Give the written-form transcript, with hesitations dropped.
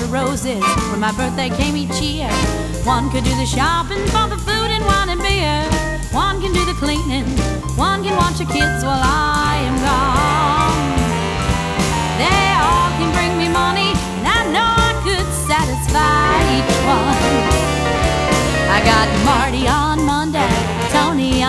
roses when my birthday came each year. One could do the shopping for the food and wine and beer. One can do the cleaning, one can watch the kids while I am gone. They all can bring me money, and I know I could satisfy each one. I got Marty on